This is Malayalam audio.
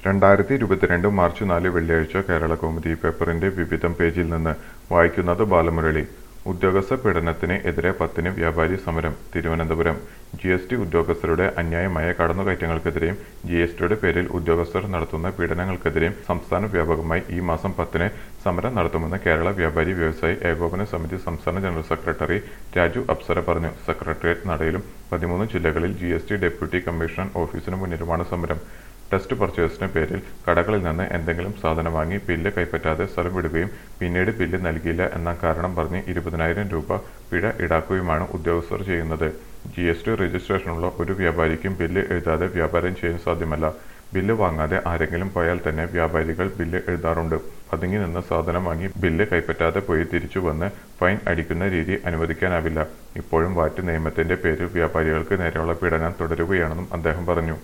2022 മാർച്ച് 4 വെള്ളിയാഴ്ച കേരളകൗമുദി പേപ്പറിന്റെ വിവിധം പേജിൽ നിന്ന് വായിക്കുന്നത് ബാലമുരളി. ഉദ്യോഗസ്ഥ പീഡനത്തിന് എതിരെ 10-ന് വ്യാപാരി സമരം. തിരുവനന്തപുരം. GST ഉദ്യോഗസ്ഥരുടെ അന്യായമായ കടന്നുകയറ്റങ്ങൾക്കെതിരെയും GSTയുടെ പേരിൽ ഉദ്യോഗസ്ഥർ നടത്തുന്ന പീഡനങ്ങൾക്കെതിരെയും സംസ്ഥാന വ്യാപകമായി ഈ മാസം 10-ന് സമരം നടത്തുമെന്ന് കേരള വ്യാപാരി വ്യവസായി ഏകോപന സമിതി സംസ്ഥാന ജനറൽ സെക്രട്ടറി രാജു അപ്സര പറഞ്ഞു. സെക്രട്ടേറിയറ്റ് നടയിലും 13 ജില്ലകളിൽ GST ഡെപ്യൂട്ടി കമ്മീഷണർ ഓഫീസിനു മുന്നിലുമാണ് സമരം. ടെസ്റ്റ് പർച്ചേസിന് പേരിൽ കടകളിൽ നിന്ന് എന്തെങ്കിലും സാധനം വാങ്ങി ബില്ല് കൈപ്പറ്റാതെ സ്ഥലം വിടുകയും പിന്നീട് ബില്ല് നൽകിയില്ല എന്ന കാരണം പറഞ്ഞ് 20,000 രൂപ പിഴ ഈടാക്കുകയുമാണ് ഉദ്യോഗസ്ഥർ ചെയ്യുന്നത്. GST രജിസ്ട്രേഷനുള്ള ഒരു വ്യാപാരിക്കും ബില്ല് എഴുതാതെ വ്യാപാരം ചെയ്യാൻ സാധ്യമല്ല. ബില്ല് വാങ്ങാതെ ആരെങ്കിലും പോയാൽ തന്നെ വ്യാപാരികൾ ബില്ല് എഴുതാറുണ്ട്. പതുങ്ങി നിന്ന് സാധനം വാങ്ങി ബില്ല് കൈപ്പറ്റാതെ പോയി തിരിച്ചു വന്ന് ഫൈൻ അടിക്കുന്ന രീതി അനുവദിക്കാനാവില്ല. ഇപ്പോഴും വാറ്റ് നിയമത്തിന്റെ പേരിൽ വ്യാപാരികൾക്ക് നേരെയുള്ള പീഡനം തുടരുകയാണെന്നും അദ്ദേഹം പറഞ്ഞു.